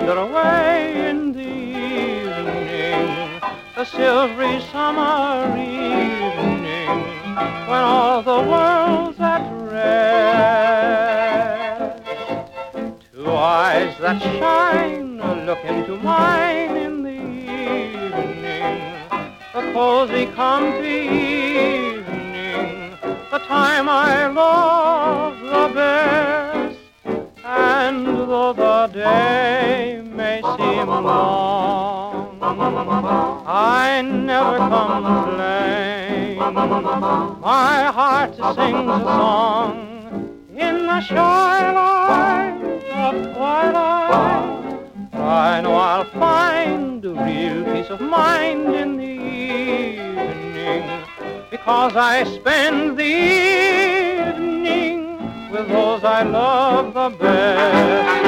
wander away in the evening, the silvery summer evening, when all the world's at rest. Two eyes that shine look into mine in the evening, the cozy, comfy evening, the time I love the best. And though the day may seem long, I never complain. My heart sings a song in the shy light of twilight. I know I'll find a real peace of mind in the evening, because I spend the evening with those I love the best.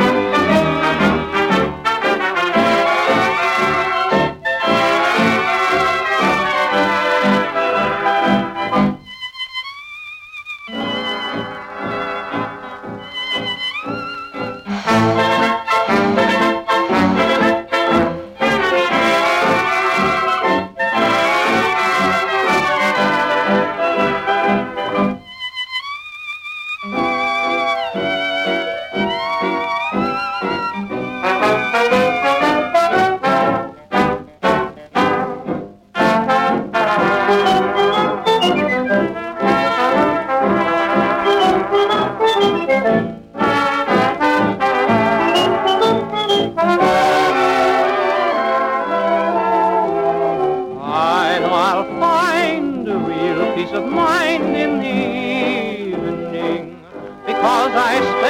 I'll find a real peace of mind in the evening, because I